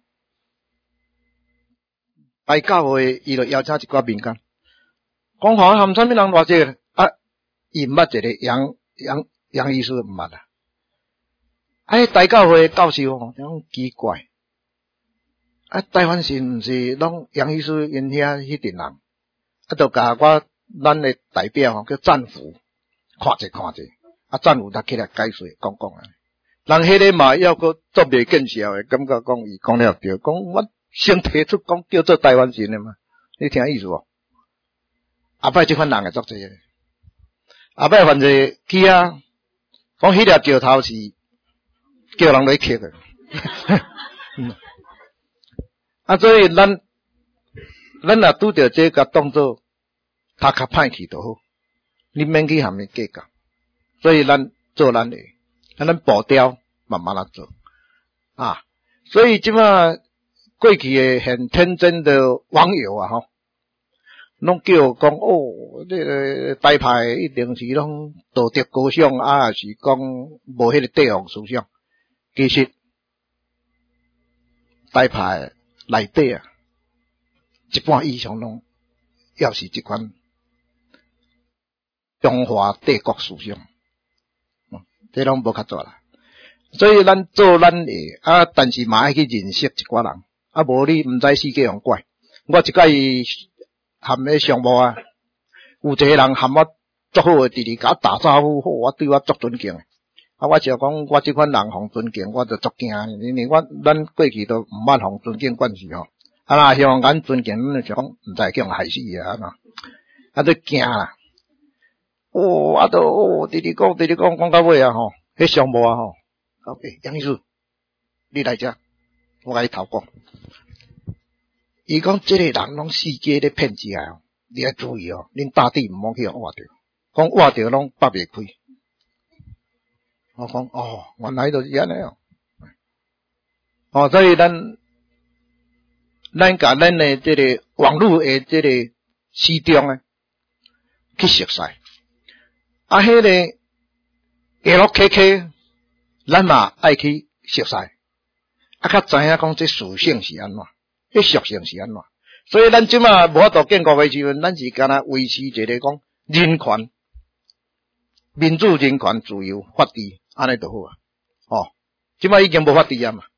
大教会伊就邀请一寡民间，讲好含啥物人偌济个伊毋捌一个杨医师毋捌啊。大教会教授吼，种奇怪。台湾神毋是拢杨医师因遐迄阵人，就甲咱的代表吼叫战俘。看者，战有他起来解说讲人迄个嘛要个做袂见效的，感觉讲伊讲了对，讲我先提出讲叫做台湾神的嘛，你听意思无？后摆即款人会足济的，后摆反正去讲迄粒石头是叫人来刻的， 所以咱若拄着这个当作他较歹去就好，你免去含伊计较。所以咱做咱的，咱步调慢慢来做啊。所以即马过去的很天真的网友啊，拢叫讲这个台派一定是拢道德高尚啊，是讲无迄个帝王思想。其实台派内底啊，一半以上拢要是这款中华帝国思想，这拢无较早啦。所以咱做咱的但是嘛爱去认识一寡人，无你毋知世界用怪。我一届含迄商务啊，有一个人含我足好诶，直直甲我打招呼，我对我足尊敬诶。我就讲我这款人互尊敬，我就足惊，因为咱过去都毋捌互尊敬惯势吼。若希望咱尊敬，咱就讲毋知叫人害死啊，都惊啦。直直讲到尾啊吼，迄商务啊吼，杨医师，你来遮，我甲你头讲。伊讲这个人拢世界咧骗食哦，你要注意哦，恁大弟毋好去互挖着，讲挖着拢拔袂开。我讲原来就是安尼所以咱甲咱的这个网络的这个市场啊，去熟悉。迄个 LKK， 咱嘛爱去熟悉，较知影讲这属性是安怎。迄属性是安怎？所以咱即马无法度建国的时阵，咱是干那维持一个讲人权、民主、人权、自由、法治，安尼就好啊。即马已经无法治啊嘛。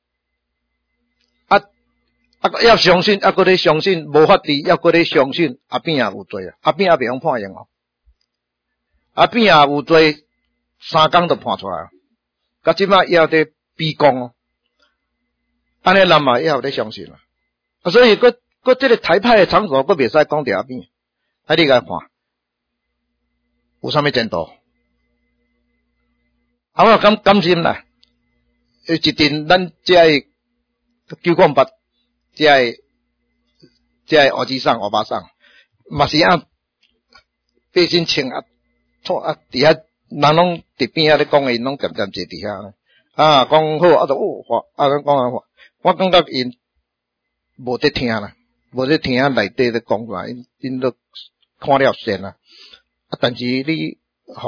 要相信，搁咧相信无法治，要搁咧相信阿扁也有罪啊。阿扁也袂用判刑哦。阿扁也有罪，3工就判出来啊。甲即马也得逼供哦。安尼咱嘛也有咧相信啊。所以，这个台派的场所，袂使讲着阿扁。你甲看，有啥物前途？我甘心啦。一定咱这908，这乌鸡上、乌巴上，嘛是百姓穿底下人拢伫边仔咧讲因拢渐渐坐底下讲好讲我感觉因。无得听啦，无得听内底咧讲话，因都看了线啦。但是你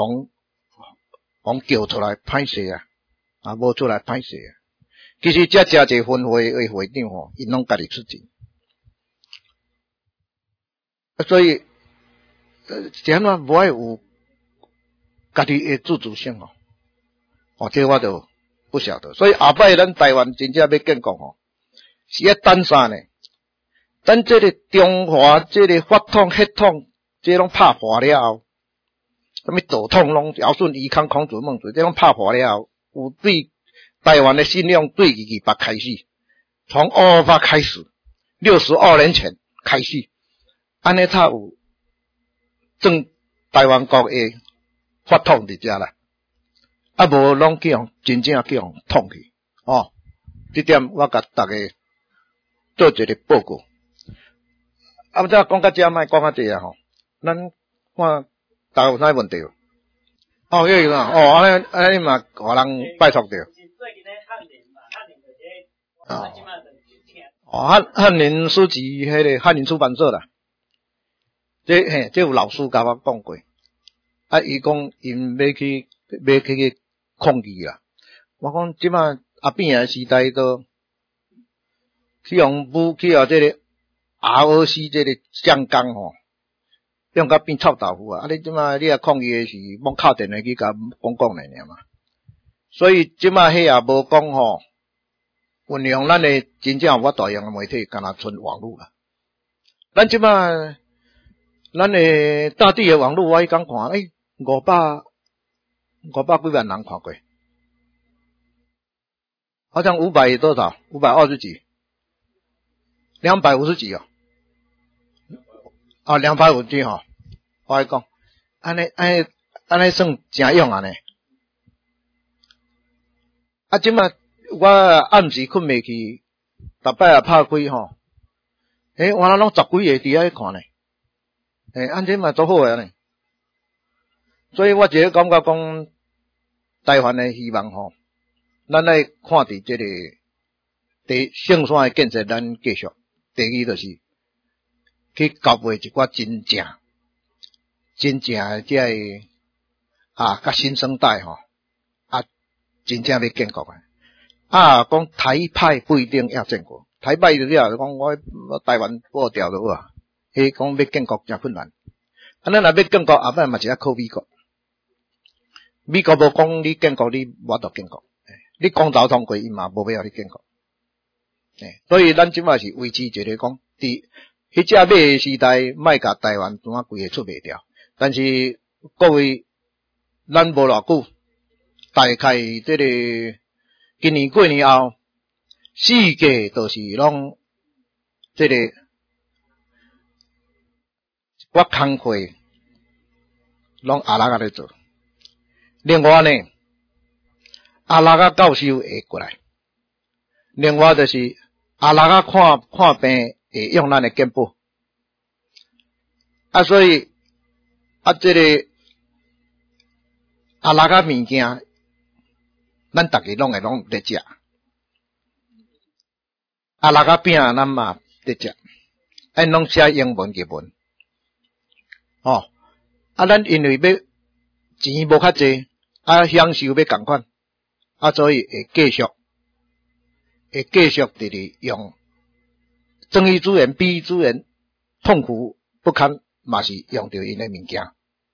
互叫出来歹势啊，无出来歹势啊。其实遮真侪分会的会长因拢家己出钱，所以是安怎无爱有家己的自主性这我就不晓得。所以后摆咱台湾真正要建国是要等啥呢？咱这个中华这个法统、血统，这拢拍破了后，什么道统拢尧舜禹康孔子孟子，这拢拍破了后，有对台湾的信仰对228开始，从228开始，62年前开始，安尼才有正台湾国的法统伫遮啦，无拢去用真正去用统去这点我甲大家做一个报告。再讲到这，莫讲较济啊咱看大家有啥问题有安尼嘛，互人拜托着。翰林书籍迄个翰林出版社啦，这有老师甲我讲过，伊讲因要去抗议啦。我讲即马阿扁的时代都去用这个ROC 这个酱缸用甲变臭豆腐啊！你即马你啊抗议的是罔敲电话去甲讲咧嘛。所以即马迄也无讲运用咱的真正有法度用的媒体，敢若剩网络啦。咱即马咱的大地的网络，我迄讲看500几万人看过，好像500多少，520几，250几250几我讲，安尼算真用呢。即马我暗时困袂去，逐摆也拍开吼，原来拢10几个伫遐看呢，安尼嘛足好诶呢。所以我就感觉讲，台湾诶希望吼，咱来看伫这个第圣山诶建设，咱继续。第二就是去交配一寡真正诶这甲新生代吼，真正要建国诶。讲台派不一定要建国，台派就是讲我台湾保掉就好啊。迄讲要建国真困难，咱若要建国，后摆嘛是要靠美国。美国无讲你建国，你无法度建国。你公投通过，伊嘛无要你建国。所以咱即摆是维持一个讲，伫迄只马诶时代，莫甲台湾怎啊规个出袂掉。但是各位，咱无偌久，大概这个今年过年后，世界都是拢这个我工课拢阿拉咧做。另外呢，阿拉个教授会过来。另外就是阿拉个看病会用咱的健保。所以这个阿拉个物件，咱大家拢会咧食。阿拉个饼咱嘛咧食，拢写英文日文。咱因为要钱无较济，享受要共款，所以会继续直用正义资源、比资源痛苦不堪，嘛是用着因的物件。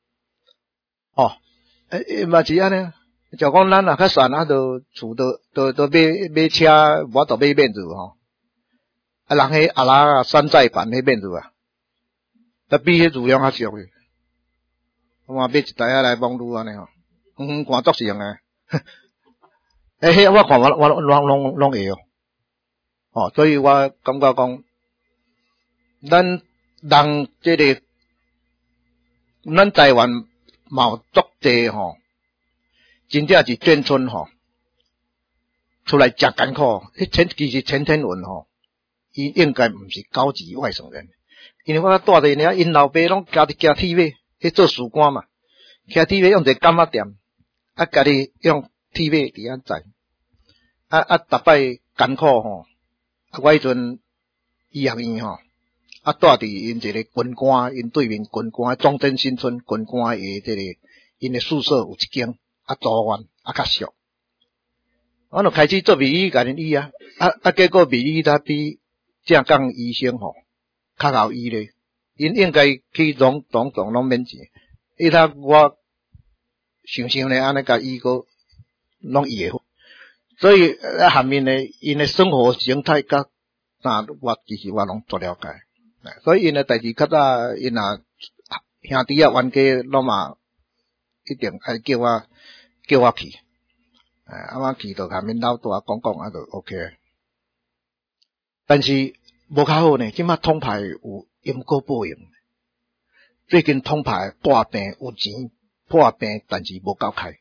嘛是安尼，就讲咱若较散都厝都买车，我都买面子吼。人迄阿拉山寨版迄面子比迄质量较俗诶。我买一台来网路安尼吼，看足是用诶。迄我看我拢会所以我感觉讲，咱人这个，咱台湾嘛有足济真正是眷村出来食艰苦，其实前天文伊应该毋是高级外省人，因为我住伫遐，因老爸拢家己骑铁马去做士官嘛，骑铁马用一个柑仔店，家己用铁马伫遐载，逐摆艰苦我迄阵医学院住伫因一个军官，因对面军官中正新村军官的这个因的宿舍有一间住院较俗，我就开始做美医甲因医结果美医他比正港医生较好医咧，因应该去拢免钱，我想咧安尼甲医个拢医会好。所以下面呢，因的生活形态甲其实我拢做了解，所以因的代志较早，因兄弟冤家拢嘛一定爱叫我去，我去就下面老大讲就 OK。但是无较好呢，即马统派有因果报应，最近统派破病有钱破病，但是无够开。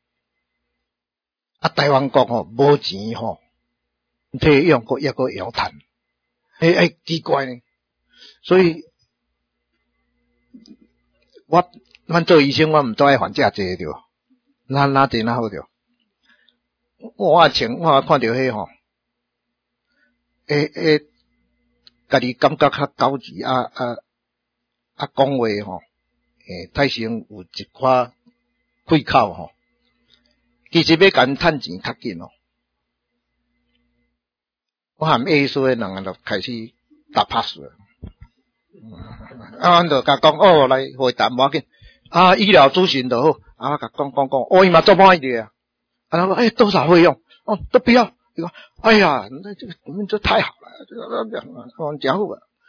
台湾国无钱摕用抑个会晓趁，奇怪呢。所以阮做医生，我毋做爱还价济着，哪济哪好着。我看到迄家己感觉较高级讲话太成有一块气口其实要甲因趁钱较紧我含 A 数的人就开始打拍死了。阮就甲讲来会谈无要紧，医疗咨询就好，我甲讲，伊嘛做歹的他说多少费用？都不要。伊讲哎呀，这太好了，真好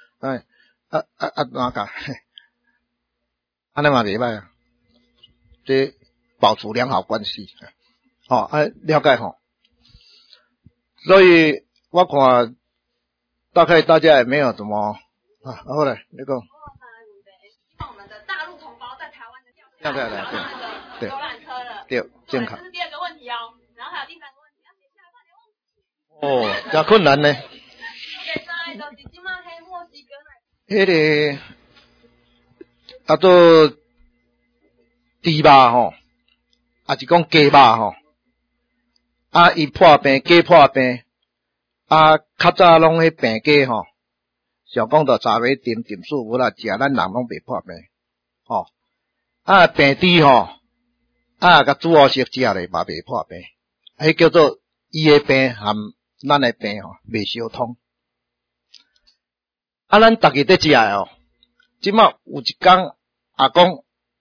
哪个？安尼嘛袂歹这保持良好关系。了解所以我看大概大家也没有什么好嘞，你讲。 希望我们的大陆同胞在台湾的调对， 游览车了， 对，健康。 这是第二个问题然后还有第三个问题，要写下来，不然你忘记。 哦，真困难呢。迄个啊做猪肉吼，啊是讲鸡肉吼，啊伊破病，鸡破病，啊较早拢迄病鸡吼，想讲着查尾点数无啦食，咱人拢袂破病，吼，啊病猪吼，啊甲煮好食咧嘛袂破病，迄叫做伊诶病含咱诶病吼袂相通。啊，咱逐个在食诶吼，即马有一工阿公，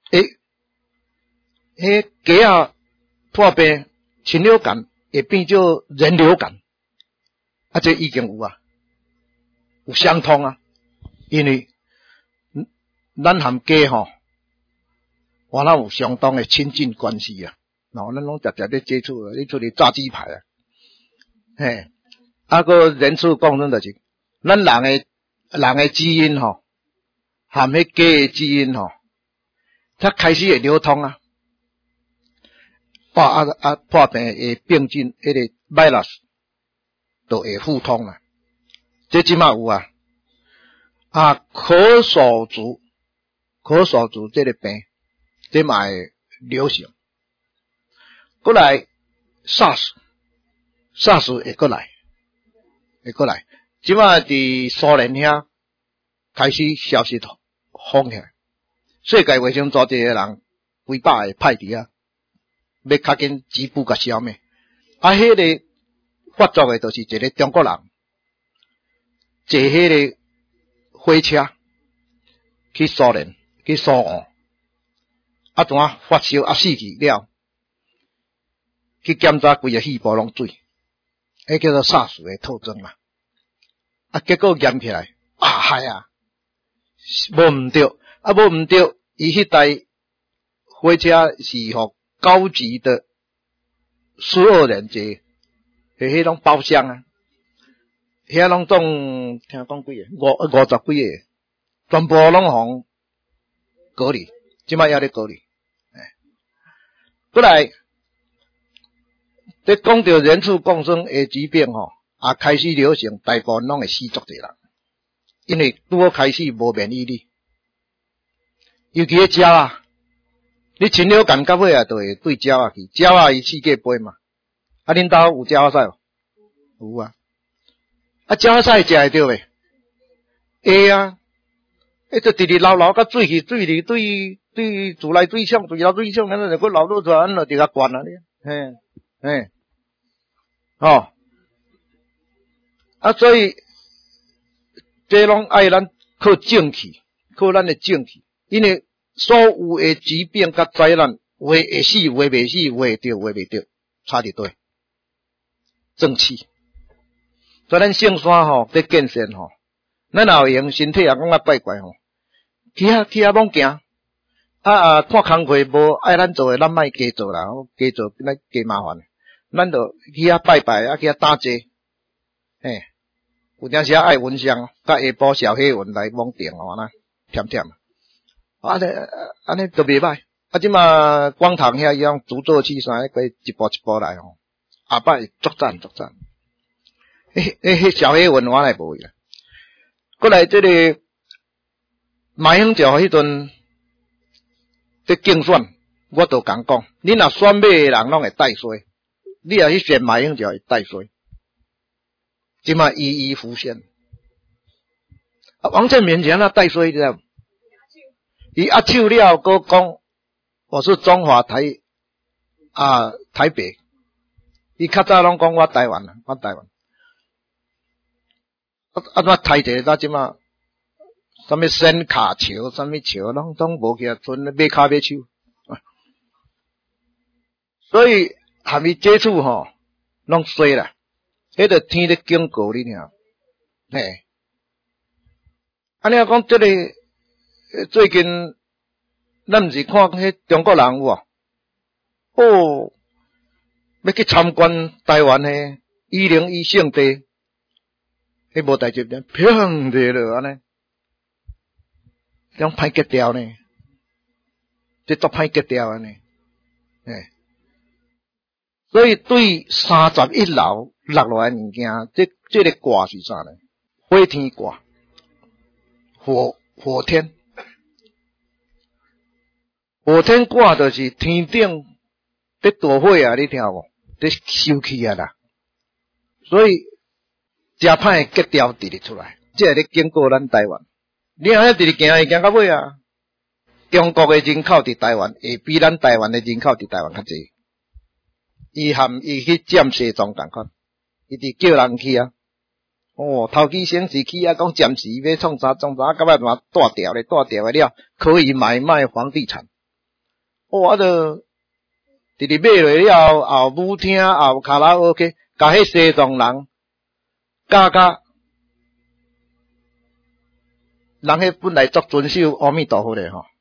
迄鸡仔破病，禽流感会变做人流感，啊，这已经有啊，有相通啊，因为咱含鸡吼，原来有相当诶亲近关系啊，然后咱拢常常咧接触，你出去炸鸡排啊，嘿，啊个人畜共生就是咱人诶基因吼，含迄鸡诶基因吼，它开始会流通啊。破病会病菌，迄个 virus 都会互通啊。这即马有啊，咳嗽族这个病，这嘛会流行。过来 SARS 会过来。即马伫苏联遐开始消息风起来，世界卫生组织的人几百个派伫啊。要较紧止步甲消灭，迄个发作诶，就是一个中国人坐迄个火车去苏联去苏俄，怎啊发烧死去了，去检查规个细胞拢水，迄叫做 SARS 诶特征嘛。结果验起来，害啊，无毋对，伊迄台火车是互高级的12人坐，迄种包厢啊，遐拢总听讲几个50几个，全部拢互隔离，即摆还咧隔离。过来，在讲到人畜共生的疾病吼，开始流行，大部分拢会死足侪人，因为拄好开始无免疫力，尤其迄鸟啊。你禽流感到尾啊，就会对鸟去，鸟伊四界飞嘛。恁兜有鸟仔使无？有啊。鸟仔食会着未？会啊。就直直流甲水去，水自来水厂，自来水厂，安尼就流落出来，咱就甲灌啊你。嘿，哦。所以这拢爱咱靠正气，靠咱的正气，因为所有的疾病甲灾难，话会死，话袂死，话会着，话袂着，差伫对。正气。所以咱圣山吼，在健身吼，咱若有用身体也讲啊拜怪吼，去啊拢行。看工课无爱咱做诶，咱莫加做啦，加做咱加麻烦。咱就去啊拜拜，去啊打坐。嘿，有阵时爱闻香，甲下晡烧火云来往定吼呐，甜甜。安尼都袂歹。即马光堂遐样足做器啥，迄一步一步来吼。下摆作战。小黑文我来无去啦。过来这个马英九迄阵在竞选，我都讲，你若选马诶人拢会带衰，你若去选马英九会带衰。即马一一浮现。王正明前那带衰知道？伊手了，搁讲我是中华台北，伊较早拢讲我台湾。台一个即马，什么伸卡球，什么球，拢无去啊，剩买骹买手。所以含伊接触吼，拢衰啦。迄个天咧警告你尔，嘿。安尼讲这个。最近，咱毋是看迄中国人有要去参观台湾诶101圣地，迄无代志呢，砰地落安尼，种歹结掉呢，这足歹结掉安尼，所以对31老落来物件，这个卦是啥呢？火天卦，火天。火天卦就是天顶在大火啊，你听无？在烧气啊啦，所以真歹结条直直出来，这会咧经过咱台湾。你看直直行会行到尾啊？中国的人口伫台湾会比咱台湾的人口伫台湾较济。伊含伊去占西藏同款，伊伫叫人去啊。头期先是去啊，讲暂时要创啥创啥，到尾嘛断掉了，可以买卖房地产。就直直买落了后，舞厅后卡拉 OK， 甲迄西藏人教人迄本来足遵守阿弥陀佛的吼，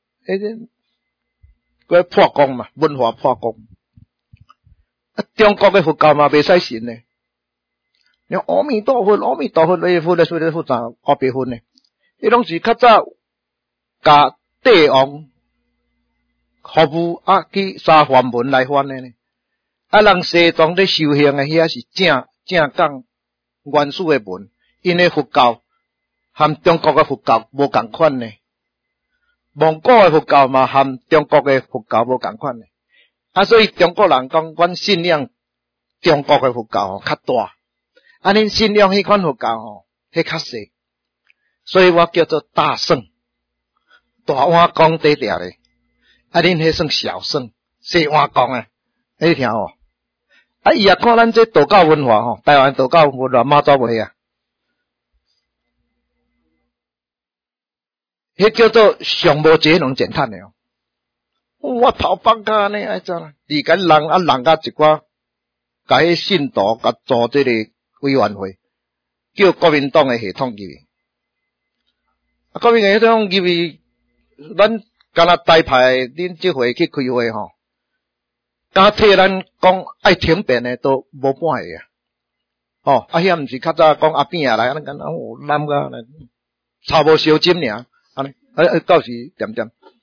个破功嘛，文化破功。中国的佛教嘛袂使信呢，你阿弥陀佛，阿弥陀佛，你佛来说的佛啥阿弥佛呢？迄拢是较早甲帝王服务啊，去三梵文来翻的呢。人西藏咧修行的遐是正讲原始的文，因为佛教和中国的佛教无共款呢，蒙古的佛教嘛和中国的佛教无共款呢。所以中国人讲，阮信仰中国的佛教较大，恁信仰迄款佛教迄较细，所以我叫做大圣，大碗公底条咧。恁迄算小圣，小碗公啊，你听哦。伊也看咱这道教文化台湾道教文化马祖袂啊，迄叫做上无节能减碳的哦。我头放假呢，爱怎啦？而家人甲一寡，甲迄信徒甲做这个委员会，叫国民党的系统入去。国民党系统入去，咱敢若台派恁即回去开会吼，敢替咱讲爱停变的都无半个啊。遐毋是较早讲阿扁来，咱敢揽个差无烧金尔，安尼，到时点。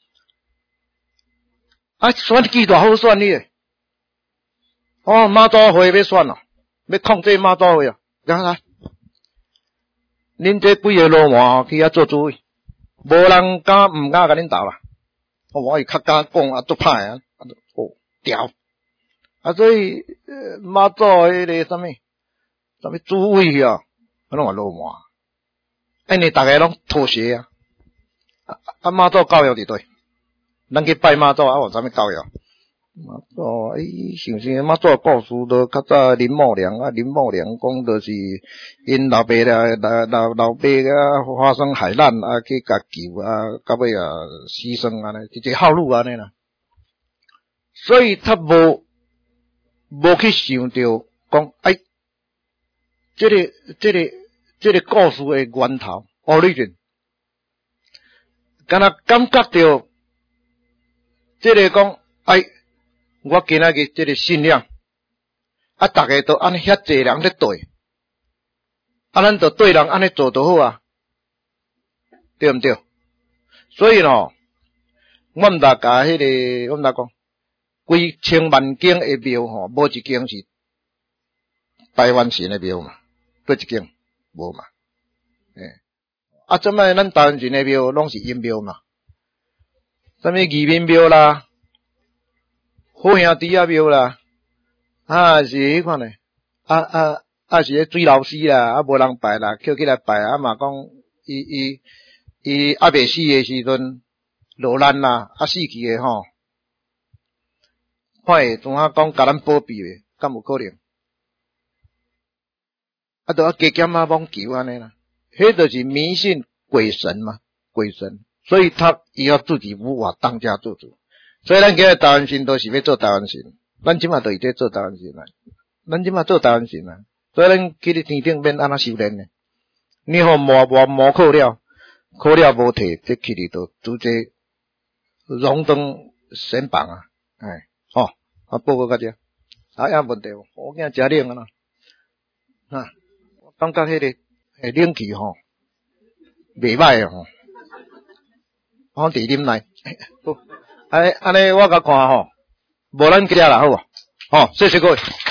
选举大好选你诶！马祖会要选咯，要控制马祖会啊！来，恁这几个老麻去遐做主委，无人敢毋敢甲恁斗啦。我较敢讲足歹啊！调所以马祖迄个啥物主委啊，拢话老麻，因为大家拢妥协啊！马祖教育伫对。咱去拜妈祖有啥物教育？妈祖想妈祖故事都较早林茂良讲就是因老爸发生海难去甲救到尾牺牲一个号路尼啦。所以他无去想到讲这个故事的源头 origin， 敢若感觉到。这个讲，我今仔日这个信仰，大家都安尼遐济人咧对，咱就对人安尼做就好啊，对毋对？所以我毋甲迄个，我毋讲，规千万间的庙无一间是台湾神的庙嘛，对一间无嘛，怎么咱台湾神的庙拢是阴庙嘛？什么义民庙啦，好兄弟庙啦，是迄款嘞，是迄水老师啦，无人拜啦，叫起来拜嘛讲伊未死的时阵落难啦，死去的看怎讲甲咱保庇的，敢有可能？都加减罔求安尼啦，迄就是迷信鬼神嘛，鬼神。所以他也要自己无法当家做主，所以咱今日台湾神都是要做台湾神，咱即马都是在做台湾神啦，所以咱去咧天顶免安那修炼呢。你磨考了无摕，这去里头直接荣登神榜啊！报告大家，有问题无？我惊食冷啊啦，我感觉迄个冷气袂歹我伫啉来，安尼我甲看无咱去了啦，好无？谢谢各位。